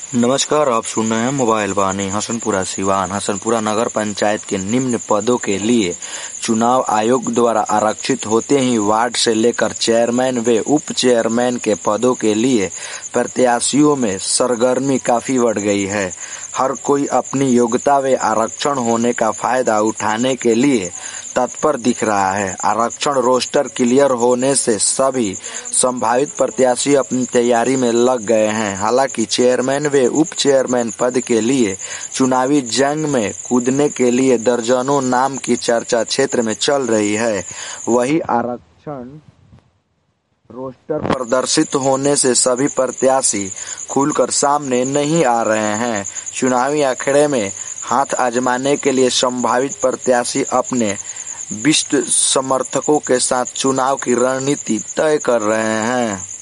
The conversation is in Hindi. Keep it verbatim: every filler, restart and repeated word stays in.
नमस्कार, आप सुन रहे हैं मोबाइल वाणी। हसनपुरा सिवान हसनपुरा नगर पंचायत के निम्न पदों के लिए चुनाव आयोग द्वारा आरक्षित होते ही वार्ड से लेकर चेयरमैन व उप चेयरमैन के पदों के लिए प्रत्याशियों में सरगर्मी काफी बढ़ गई है। हर कोई अपनी योग्यता व आरक्षण होने का फायदा उठाने के लिए तत्पर दिख रहा है। आरक्षण रोस्टर क्लियर होने से सभी संभावित प्रत्याशी अपनी तैयारी में लग गए हैं। हालांकि चेयरमैन व उप चेयरमैन पद के लिए चुनावी जंग में कूदने के लिए दर्जनों नाम की चर्चा क्षेत्र में चल रही है। वही आरक्षण रोस्टर प्रदर्शित होने से सभी प्रत्याशी खुलकर सामने नहीं आ रहे हैं। चुनावी अखाड़े में हाथ आजमाने के लिए संभावित प्रत्याशी अपने विशिष्ट समर्थकों के साथ चुनाव की रणनीति तय कर रहे हैं।